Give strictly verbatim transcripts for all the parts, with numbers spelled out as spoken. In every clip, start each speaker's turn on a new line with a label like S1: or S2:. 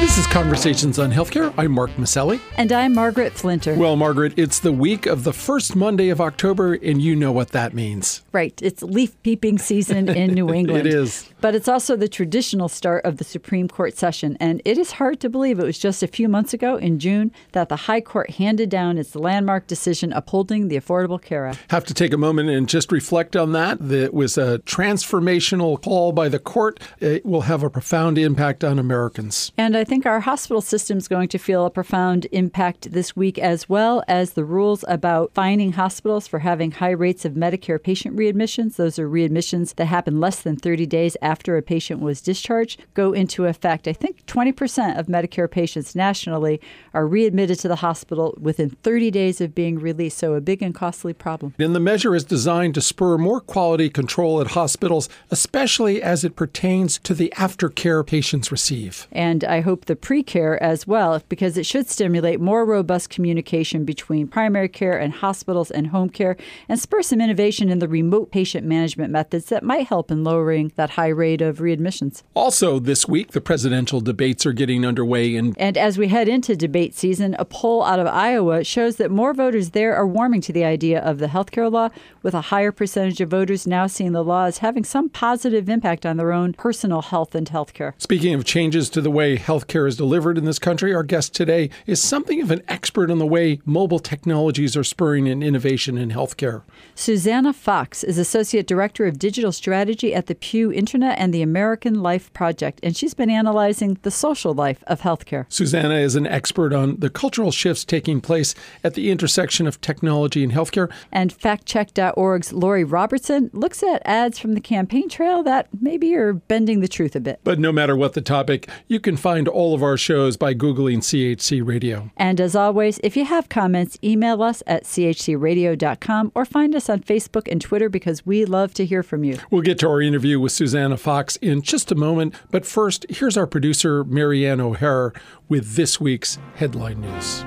S1: This is Conversations on Healthcare. I'm Mark Maselli.
S2: And I'm Margaret Flinter.
S1: Well, Margaret, it's the week of the first Monday of October, and you know what that means.
S2: Right. It's leaf peeping season in New England.
S1: It is.
S2: But it's also the traditional start of the Supreme Court session. And it is hard to believe it was just a few months ago in June that the High Court handed down its landmark decision upholding the Affordable Care Act.
S1: Have to take a moment and just reflect on that. It was a transformational call by the court. It will have a profound impact on Americans.
S2: And I think our hospital system is going to feel a profound impact this week, as well as the rules about fining hospitals for having high rates of Medicare patient readmissions. Those are readmissions that happen less than thirty days after a patient was discharged, go into effect. I think twenty percent of Medicare patients nationally are readmitted to the hospital within thirty days of being released, so a big and costly problem.
S1: And the measure is designed to spur more quality control at hospitals, especially as it pertains to the aftercare patients receive.
S2: And I hope the pre-care as well, because it should stimulate more robust communication between primary care and hospitals and home care, and spur some innovation in the remote patient management methods that might help in lowering that high rate of readmissions.
S1: Also this week, the presidential debates are getting underway. In-
S2: and as we head into debate season, a poll out of Iowa shows that more voters there are warming to the idea of the healthcare law, with a higher percentage of voters now seeing the law as having some positive impact on their own personal health and healthcare.
S1: Speaking of changes to the way healthcare is delivered in this country, our guest today is something of an expert on the way mobile technologies are spurring an innovation in healthcare.
S2: Susanna Fox is Associate Director of Digital Strategy at the Pew Internet and the American Life Project, and she's been analyzing the social life of healthcare.
S1: Susanna is an expert on the cultural shifts taking place at the intersection of technology and healthcare.
S2: And fact check dot org's Lori Robertson looks at ads from the campaign trail that maybe are bending the truth a bit.
S1: But no matter what the topic, you can find all of our shows by Googling C H C Radio.
S2: And as always, if you have comments, email us at c h c radio dot com or find us on Facebook and Twitter, because we love to hear from you.
S1: We'll get to our interview with Susanna Fox in just a moment. But first, here's our producer, Marianne O'Hara, with this week's headline news.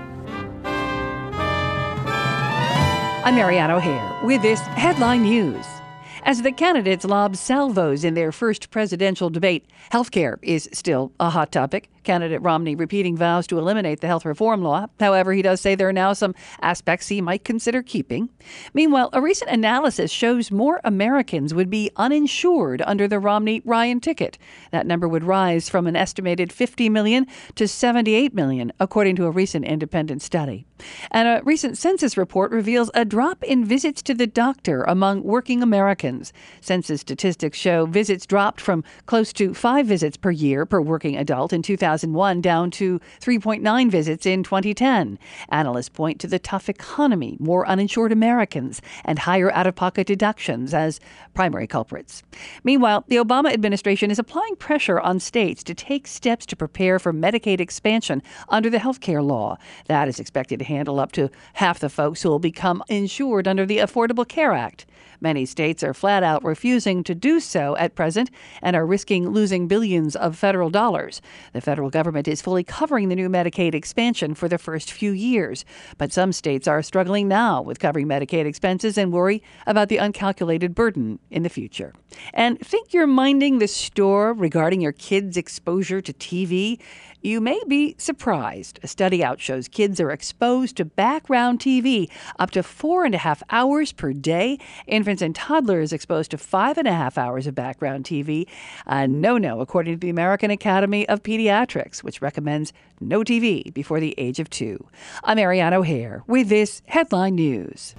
S3: I'm Marianne O'Hare with this headline news. As the candidates lob salvos in their first presidential debate, healthcare is still a hot topic. Candidate Romney repeating vows to eliminate the health reform law. However, he does say there are now some aspects he might consider keeping. Meanwhile, a recent analysis shows more Americans would be uninsured under the Romney-Ryan ticket. That number would rise from an estimated fifty million to seventy-eight million, according to a recent independent study. And a recent census report reveals a drop in visits to the doctor among working Americans. Census statistics show visits dropped from close to five visits per year per working adult in two thousand one down to three point nine visits in twenty ten. Analysts point to the tough economy, more uninsured Americans, and higher out-of-pocket deductions as primary culprits. Meanwhile, the Obama administration is applying pressure on states to take steps to prepare for Medicaid expansion under the health care law. That is expected to handle up to half the folks who will become insured under the Affordable Care Act. Many states are flat out refusing to do so at present and are risking losing billions of federal dollars. The federal government is fully covering the new Medicaid expansion for the first few years, but some states are struggling now with covering Medicaid expenses and worry about the uncalculated burden in the future. And think you're minding the store regarding your kids' exposure to T V? You may be surprised. A study out shows kids are exposed to background T V up to four and a half hours per day. Infants and toddlers exposed to five and a half hours of background T V. A no-no, according to the American Academy of Pediatrics, which recommends no T V before the age of two. I'm Marianne O'Hare with this headline news.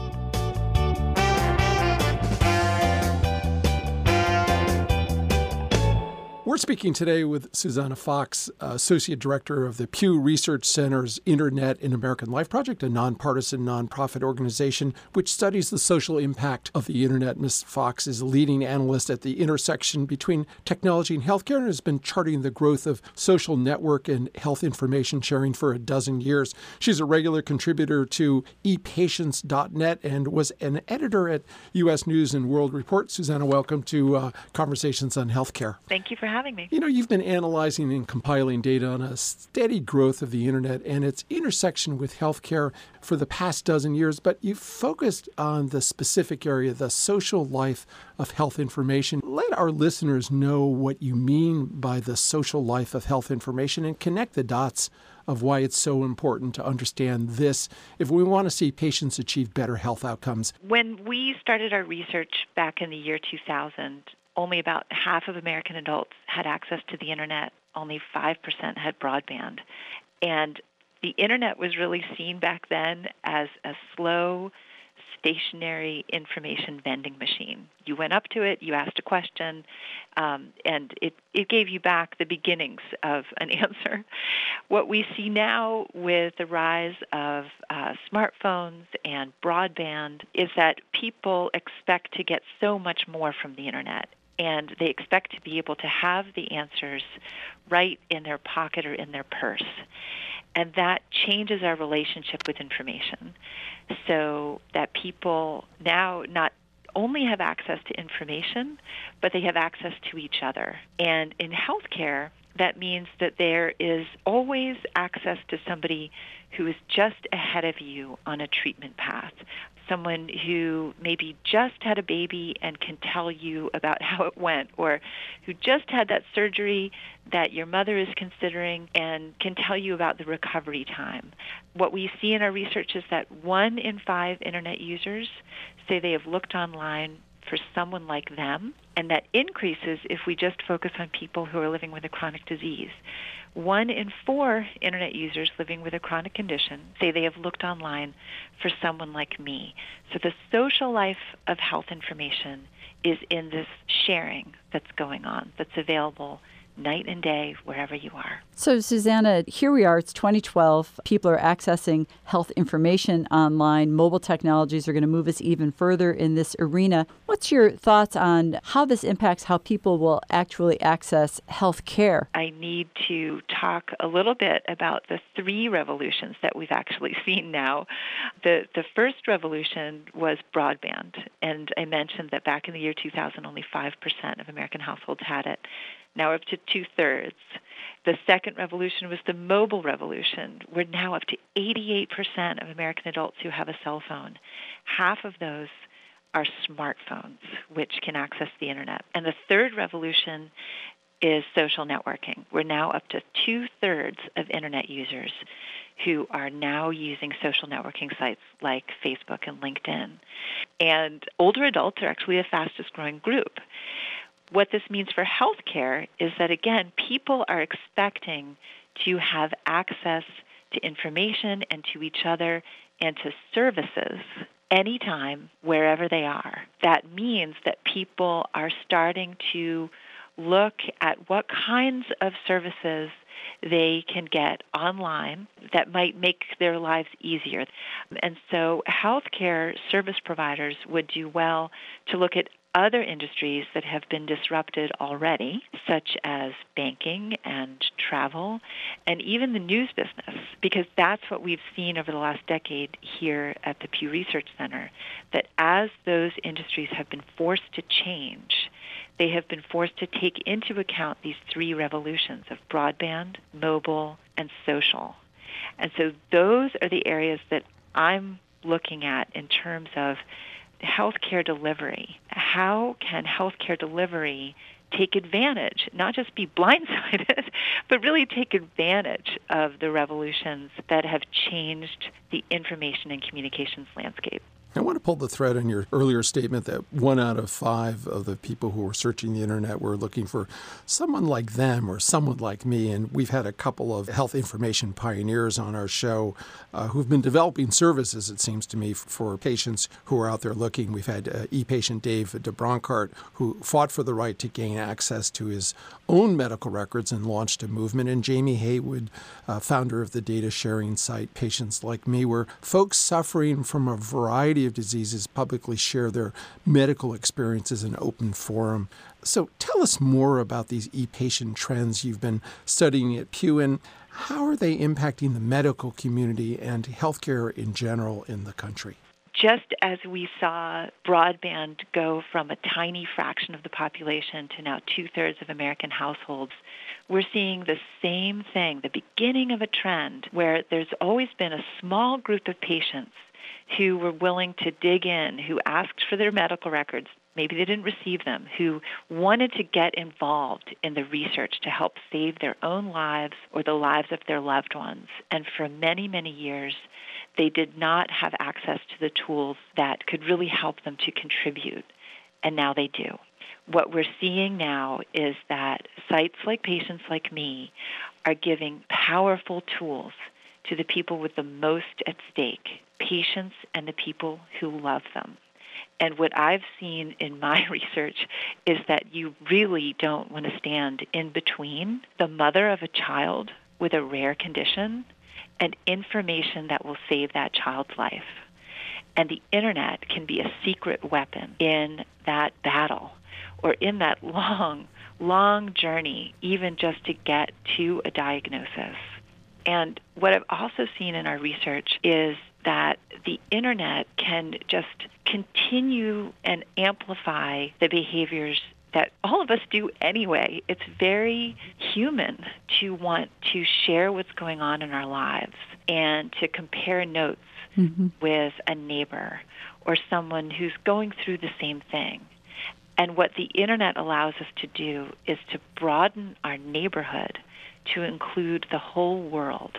S1: We're speaking today with Susanna Fox, uh, Associate Director of the Pew Research Center's Internet and American Life Project, a nonpartisan nonprofit organization which studies the social impact of the Internet. Miz Fox is a leading analyst at the intersection between technology and healthcare and has been charting the growth of social network and health information sharing for a dozen years. She's a regular contributor to e patients dot net and was an editor at U S News and World Report. Susanna, welcome to uh, Conversations on Healthcare.
S4: Thank you for having me. having me.
S1: You know, you've been analyzing and compiling data on a steady growth of the internet and its intersection with healthcare for the past dozen years, but you've focused on the specific area, the social life of health information. Let our listeners know what you mean by the social life of health information and connect the dots of why it's so important to understand this if we want to see patients achieve better health outcomes.
S4: When we started our research back in the year two thousand, only about half of American adults had access to the internet. Only five percent had broadband. And the internet was really seen back then as a slow, stationary information vending machine. You went up to it, you asked a question, um, and it, it gave you back the beginnings of an answer. What we see now with the rise of uh, smartphones and broadband is that people expect to get so much more from the internet, and they expect to be able to have the answers right in their pocket or in their purse. And that changes our relationship with information so that people now not only have access to information, but they have access to each other. And in healthcare, that means that there is always access to somebody who is just ahead of you on a treatment path, someone who maybe just had a baby and can tell you about how it went, or who just had that surgery that your mother is considering and can tell you about the recovery time. What we see in our research is that one in five internet users say they have looked online for someone like them, and that increases if we just focus on people who are living with a chronic disease. One in four internet users living with a chronic condition say they have looked online for someone like me. So the social life of health information is in this sharing that's going on, that's available night and day, wherever you are.
S2: So, Susanna, here we are. It's twenty twelve. People are accessing health information online. Mobile technologies are going to move us even further in this arena. What's your thoughts on how this impacts how people will actually access health care?
S4: I need to talk a little bit about the three revolutions that we've actually seen now. The, the first revolution was broadband, and I mentioned that back in the year two thousand, only five percent of American households had it. Now up to two-thirds. The second revolution was the mobile revolution. We're now up to eighty-eight percent of American adults who have a cell phone. Half of those are smartphones, which can access the internet. And the third revolution is social networking. We're now up to two-thirds of internet users who are now using social networking sites like Facebook and LinkedIn. And older adults are actually the fastest-growing group. What this means for healthcare is that, again, people are expecting to have access to information and to each other and to services anytime, wherever they are. That means that people are starting to look at what kinds of services they can get online that might make their lives easier. And so healthcare service providers would do well to look at other industries that have been disrupted already, such as banking and travel, and even the news business, because that's what we've seen over the last decade here at the Pew Research Center, that as those industries have been forced to change, they have been forced to take into account these three revolutions of broadband, mobile, and social. And so those are the areas that I'm looking at in terms of healthcare delivery. How can healthcare delivery take advantage, not just be blindsided, but really take advantage of the revolutions that have changed the information and communications landscape?
S1: I want to pull the thread on your earlier statement that one out of five of the people who were searching the internet were looking for someone like them or someone like me. And we've had a couple of health information pioneers on our show uh, who've been developing services, it seems to me, for patients who are out there looking. We've had uh, e-patient Dave DeBronkart, who fought for the right to gain access to his own medical records and launched a movement. And Jamie Haywood, uh, founder of the data sharing site Patients Like Me, where folks suffering from a variety of diseases publicly share their medical experiences in open forum. So tell us more about these e-patient trends you've been studying at Pew, and how are they impacting the medical community and healthcare in general in the country?
S4: just as we saw broadband go from a tiny fraction of the population to now two-thirds of American households, we're seeing the same thing, the beginning of a trend where there's always been a small group of patients who were willing to dig in, who asked for their medical records, maybe they didn't receive them, who wanted to get involved in the research to help save their own lives or the lives of their loved ones. And for many, many years, they did not have access to the tools that could really help them to contribute, and now they do. What we're seeing now is that sites like Patients Like Me are giving powerful tools to the people with the most at stake, patients and the people who love them. And what I've seen in my research is that you really don't want to stand in between the mother of a child with a rare condition and information that will save that child's life. And the internet can be a secret weapon in that battle or in that long, long journey, even just to get to a diagnosis. And what I've also seen in our research is that the internet can just continue and amplify the behaviors that all of us do anyway. It's very human to want to share what's going on in our lives and to compare notes mm-hmm. with a neighbor or someone who's going through the same thing. And what the internet allows us to do is to broaden our neighborhood to include the whole world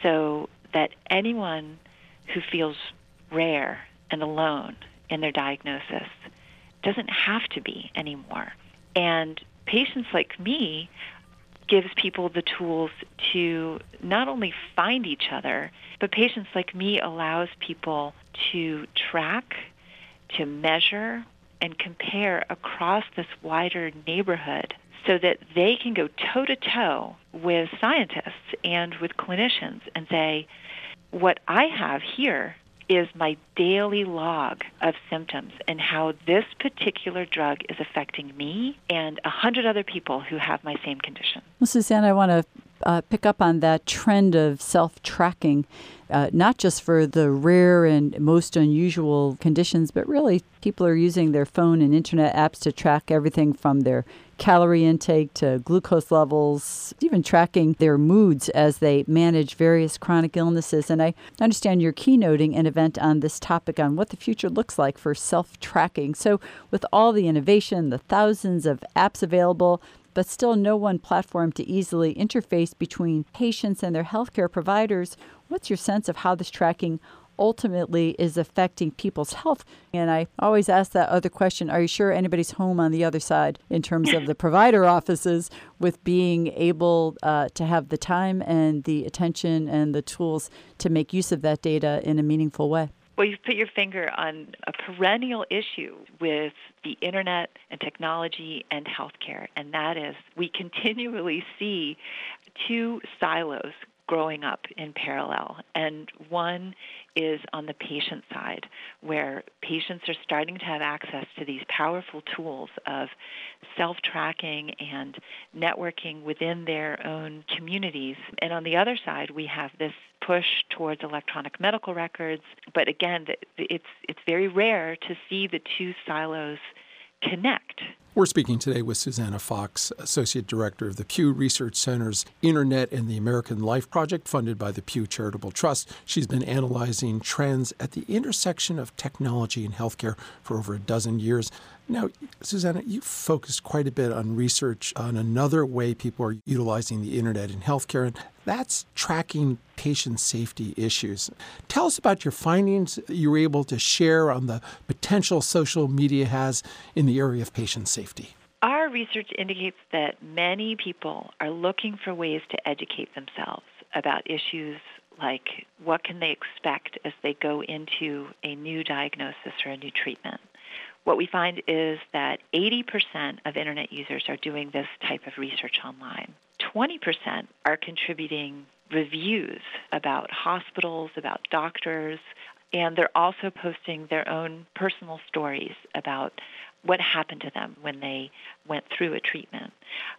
S4: so that anyone who feels rare and alone in their diagnosis doesn't have to be anymore. And Patients Like Me gives people the tools to not only find each other, but Patients Like Me allows people to track, to measure, and compare across this wider neighborhood so that they can go toe-to-toe with scientists and with clinicians and say, what I have here is my daily log of symptoms and how this particular drug is affecting me and a hundred other people who have my same condition.
S2: Well, Suzanne, I want to uh, pick up on that trend of self-tracking, uh, not just for the rare and most unusual conditions, but really people are using their phone and internet apps to track everything from their calorie intake to glucose levels, even tracking their moods as they manage various chronic illnesses. And I understand you're keynoting an event on this topic on what the future looks like for self-tracking. So with all the innovation, the thousands of apps available, but still no one platform to easily interface between patients and their healthcare providers, what's your sense of how this tracking ultimately is affecting people's health? And I always ask that other question, are you sure anybody's home on the other side in terms of the provider offices with being able uh, to have the time and the attention and the tools to make use of that data in a meaningful way?
S4: Well, you've put your finger on a perennial issue with the internet and technology and healthcare, and that is we continually see two silos growing up in parallel. And one is on the patient side, where patients are starting to have access to these powerful tools of self-tracking and networking within their own communities. And on the other side, we have this push towards electronic medical records. But again, it's it's very rare to see the two silos connect.
S1: We're speaking today with Susanna Fox, Associate Director of the Pew Research Center's Internet and the American Life Project, funded by the Pew Charitable Trust. She's been analyzing trends at the intersection of technology and healthcare for over a dozen years. Now, Susanna, you've focused quite a bit on research on another way people are utilizing the internet in healthcare, and that's tracking patient safety issues. Tell us about your findings you were able to share on the potential social media has in the area of patient safety.
S4: Our research indicates that many people are looking for ways to educate themselves about issues like what can they expect as they go into a new diagnosis or a new treatment. What we find is that eighty percent of internet users are doing this type of research online. twenty percent are contributing reviews about hospitals, about doctors, and they're also posting their own personal stories about what happened to them when they went through a treatment.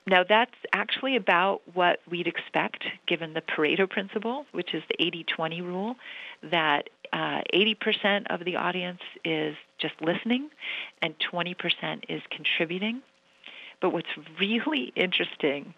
S4: Now, that's actually about what we'd expect given the Pareto principle, which is the eighty twenty rule, that uh, eighty percent of the audience is just listening and twenty percent is contributing. But what's really interesting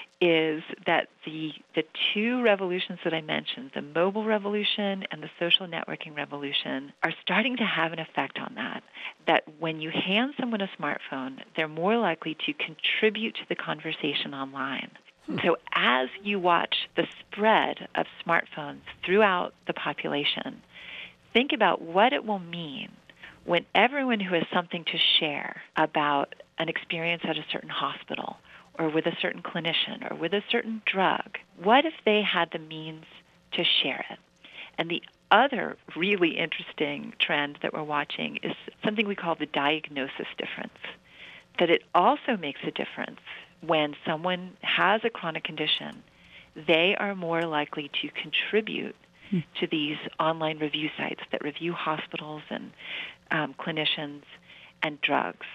S4: is that the the two revolutions that I mentioned, the mobile revolution and the social networking revolution, are starting to have an effect on that. That when you hand someone a smartphone, they're more likely to contribute to the conversation online. Hmm. So as you watch the spread of smartphones throughout the population, think about what it will mean when everyone who has something to share about an experience at a certain hospital or with a certain clinician or with a certain drug, what if they had the means to share it? And the other really interesting trend that we're watching is something we call the diagnosis difference, that it also makes a difference when someone has a chronic condition. They are more likely to contribute hmm. to these online review sites that review hospitals and um, clinicians and drugs.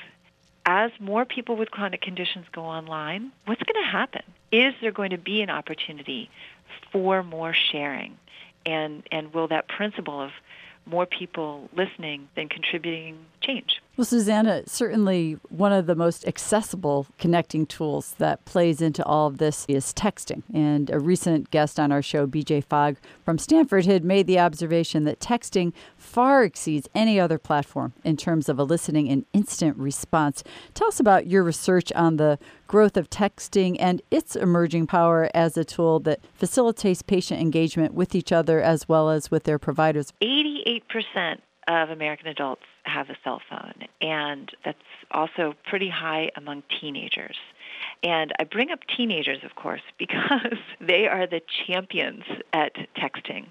S4: As more people with chronic conditions go online, what's going to happen? Is there going to be an opportunity for more sharing? And and will that principle of more people listening than contributing change?
S2: Well, Susanna, certainly one of the most accessible connecting tools that plays into all of this is texting. And a recent guest on our show, B J Fogg from Stanford, had made the observation that texting far exceeds any other platform in terms of eliciting an instant response. Tell us about your research on the growth of texting and its emerging power as a tool that facilitates patient engagement with each other as well as with their providers.
S4: eighty-eight percent of American adults have a cell phone, and that's also pretty high among teenagers. And I bring up teenagers, of course, because they are the champions at texting.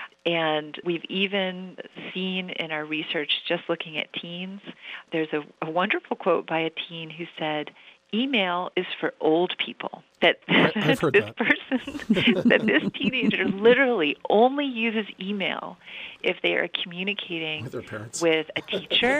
S4: And we've even seen in our research, just looking at teens, there's a, a wonderful quote by a teen who said, email is for old people. That,
S1: I've heard
S4: this
S1: that.
S4: person, that this teenager literally only uses email if they are communicating
S1: with their parents,
S4: with a teacher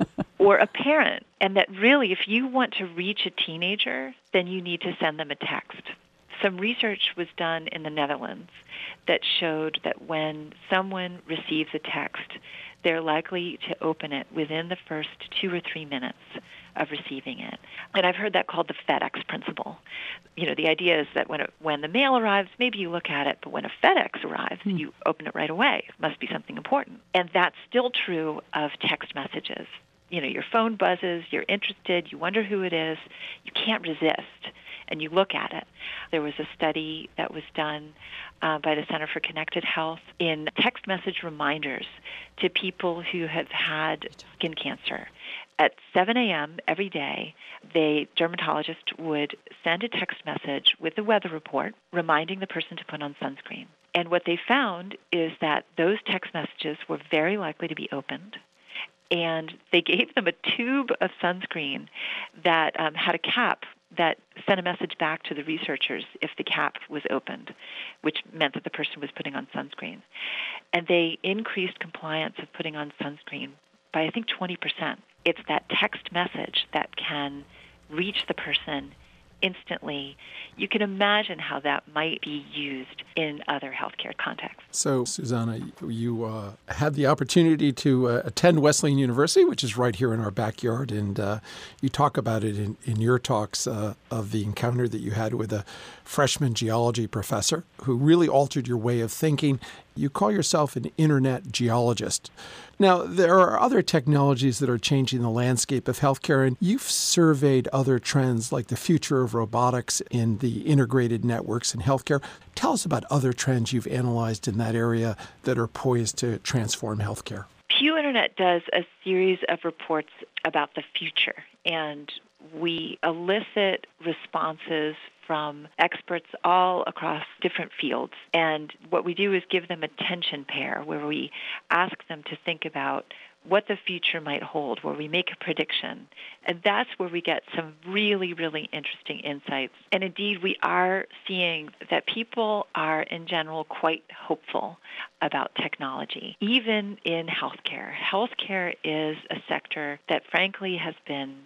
S4: or a parent. And that really, if you want to reach a teenager, then you need to send them a text. Some research was done in the Netherlands that showed that when someone receives a text, they're likely to open it within the first two or three minutes of receiving it. And I've heard that called the FedEx principle. You know, the idea is that when it, when the mail arrives, maybe you look at it, but when a FedEx arrives, mm. you open it right away. It must be something important. And that's still true of text messages. You know, your phone buzzes, you're interested, you wonder who it is, you can't resist, and you look at it. There was a study that was done uh, by the Center for Connected Health in text message reminders to people who have had skin cancer. At seven a.m. every day, the dermatologist would send a text message with the weather report reminding the person to put on sunscreen. And what they found is that those text messages were very likely to be opened, and they gave them a tube of sunscreen that um, had a cap that sent a message back to the researchers if the cap was opened, which meant that the person was putting on sunscreen. And they increased compliance of putting on sunscreen by, I think, twenty percent. It's that text message that can reach the person instantly. You can imagine how that might be used in other healthcare contexts.
S1: So, Susanna, you uh, had the opportunity to uh, attend Wesleyan University, which is right here in our backyard, and uh, you talk about it in, in your talks uh, of the encounter that you had with a freshman geology professor who really altered your way of thinking. You call yourself an internet geologist. Now, there are other technologies that are changing the landscape of healthcare, and you've surveyed other trends like the future of robotics in the integrated networks in healthcare. Tell us about other trends you've analyzed in that area that are poised to transform healthcare.
S4: Pew Internet does a series of reports about the future, and we elicit responses from experts all across different fields. And what we do is give them a tension pair where we ask them to think about what the future might hold, where we make a prediction. And that's where we get some really, really interesting insights. And indeed, we are seeing that people are, in general, quite hopeful about technology, even in healthcare. Healthcare is a sector that, frankly, has been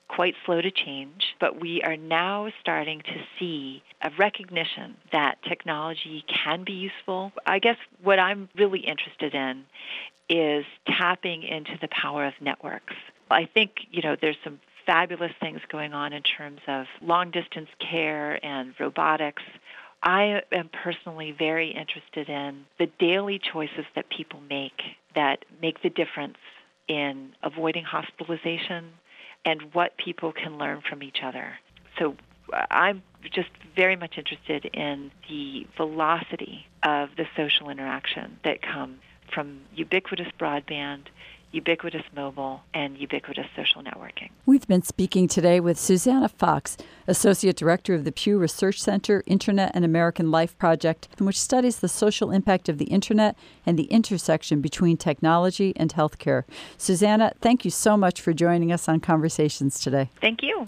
S4: quite slow to change, but we are now starting to see a recognition that technology can be useful. I guess what I'm really interested in is tapping into the power of networks. I think, you know, there's some fabulous things going on in terms of long-distance care and robotics. I am personally very interested in the daily choices that people make that make the difference in avoiding hospitalization and what people can learn from each other. So I'm just very much interested in the velocity of the social interaction that comes from ubiquitous broadband, ubiquitous mobile, and ubiquitous social networking.
S2: We've been speaking today with Susanna Fox, Associate Director of the Pew Research Center Internet and American Life Project, which studies the social impact of the Internet and the intersection between technology and healthcare. Susanna, thank you so much for joining us on Conversations today.
S4: Thank you.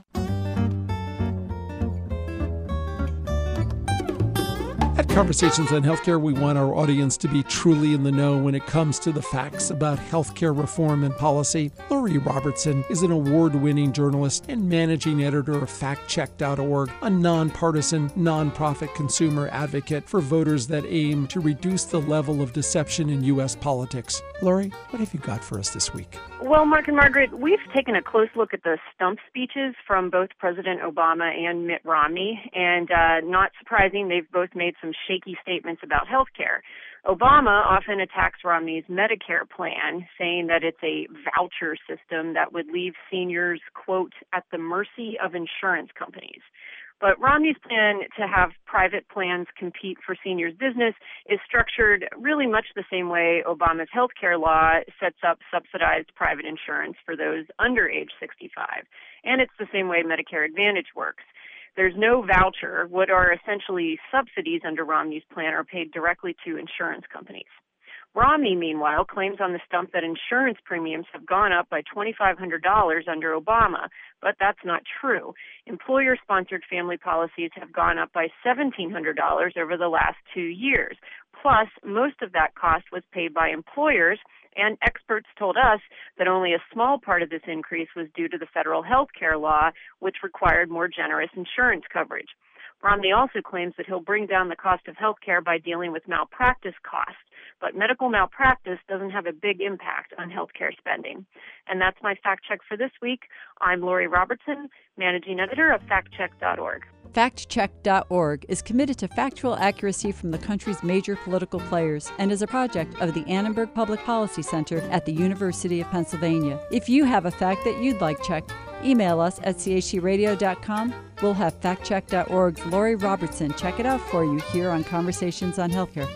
S1: At Conversations on Healthcare, we want our audience to be truly in the know when it comes to the facts about healthcare reform and policy. Lori Robertson is an award-winning journalist and managing editor of fact check dot org, a nonpartisan, nonprofit consumer advocate for voters that aim to reduce the level of deception in U S politics. Lori, what have you got for us this week?
S5: Well, Mark and Margaret, we've taken a close look at the stump speeches from both President Obama and Mitt Romney, and uh, not surprising, they've both made some shaky statements about health care. Obama often attacks Romney's Medicare plan, saying that it's a voucher system that would leave seniors, quote, at the mercy of insurance companies. But Romney's plan to have private plans compete for seniors' business is structured really much the same way Obama's health care law sets up subsidized private insurance for those under age sixty-five. And it's the same way Medicare Advantage works. There's no voucher. What are essentially subsidies under Romney's plan are paid directly to insurance companies. Romney, meanwhile, claims on the stump that insurance premiums have gone up by twenty-five hundred dollars under Obama, but that's not true. Employer-sponsored family policies have gone up by seventeen hundred dollars over the last two years. Plus, most of that cost was paid by employers, and experts told us that only a small part of this increase was due to the federal health care law, which required more generous insurance coverage. Romney also claims that he'll bring down the cost of health care by dealing with malpractice costs, but medical malpractice doesn't have a big impact on health care spending. And that's my fact check for this week. I'm Lori Robertson, Managing Editor of fact check dot org.
S2: fact check dot org is committed to factual accuracy from the country's major political players and is a project of the Annenberg Public Policy Center at the University of Pennsylvania. If you have a fact that you'd like checked, email us at c h c radio dot com. We'll have fact check dot org's Lori Robertson check it out for you here on Conversations on Healthcare.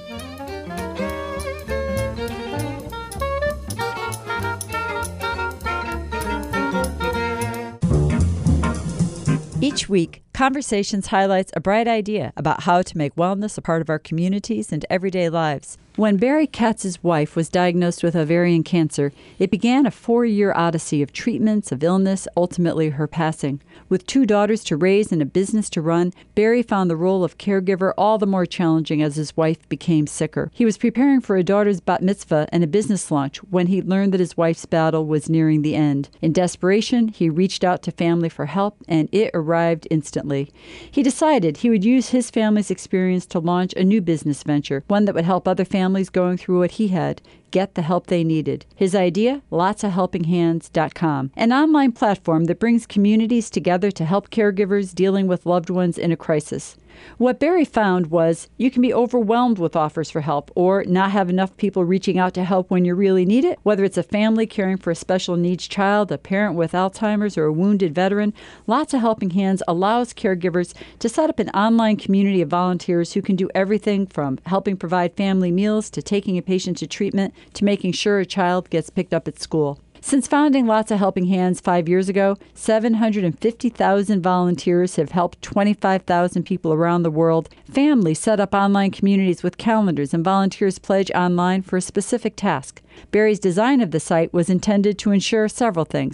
S2: Each week, Conversations highlights a bright idea about how to make wellness a part of our communities and everyday lives. When Barry Katz's wife was diagnosed with ovarian cancer, it began a four-year odyssey of treatments, of illness, ultimately her passing. With two daughters to raise and a business to run, Barry found the role of caregiver all the more challenging as his wife became sicker. He was preparing for a daughter's bat mitzvah and a business launch when he learned that his wife's battle was nearing the end. In desperation, he reached out to family for help, and it arrived instantly. He decided he would use his family's experience to launch a new business venture, one that would help other families going through what he had get the help they needed. His idea, lots of helping hands dot com, an online platform that brings communities together to help caregivers dealing with loved ones in a crisis. What Barry found was you can be overwhelmed with offers for help or not have enough people reaching out to help when you really need it. Whether it's a family caring for a special needs child, a parent with Alzheimer's, or a wounded veteran, Lots of Helping Hands allows caregivers to set up an online community of volunteers who can do everything from helping provide family meals to taking a patient to treatment to making sure a child gets picked up at school. Since founding Lots of Helping Hands five years ago, seven hundred fifty thousand volunteers have helped twenty-five thousand people around the world. Families set up online communities with calendars, and volunteers pledge online for a specific task. Barry's design of the site was intended to ensure several things: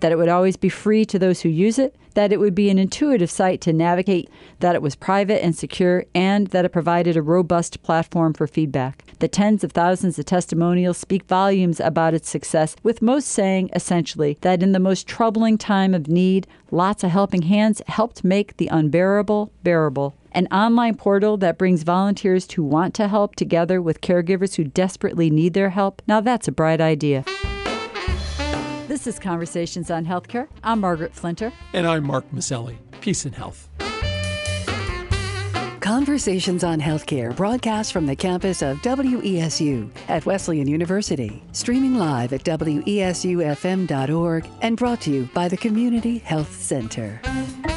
S2: that it would always be free to those who use it, that it would be an intuitive site to navigate, that it was private and secure, and that it provided a robust platform for feedback. The tens of thousands of testimonials speak volumes about its success, with most saying, essentially, that in the most troubling time of need, lots of helping hands helped make the unbearable bearable. An online portal that brings volunteers who want to help together with caregivers who desperately need their help. Now that's a bright idea. This is Conversations on Healthcare. I'm Margaret Flinter.
S1: And I'm Mark Maselli. Peace and health.
S3: Conversations on Healthcare broadcast from the campus of W E S U at Wesleyan University. Streaming live at W E S U F M dot org and brought to you by the Community Health Center.